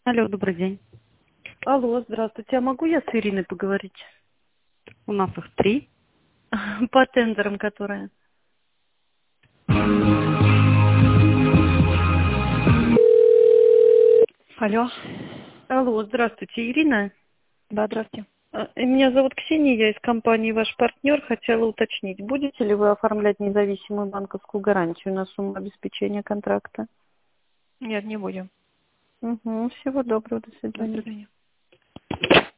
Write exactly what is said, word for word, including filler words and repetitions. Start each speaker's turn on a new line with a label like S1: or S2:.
S1: Алло, добрый день.
S2: Алло, здравствуйте. А могу я с Ириной поговорить?
S1: У нас их три.
S2: По тендерам, которые.
S1: Алло.
S2: Алло, здравствуйте, Ирина.
S1: Да, здравствуйте.
S2: А, Меня зовут Ксения, я из компании «Ваш партнер». Хотела уточнить, будете ли вы оформлять независимую банковскую гарантию на сумму обеспечения контракта?
S1: Нет, не будем.
S2: Угу, всего доброго, до
S1: До
S2: свидания.
S1: свидания.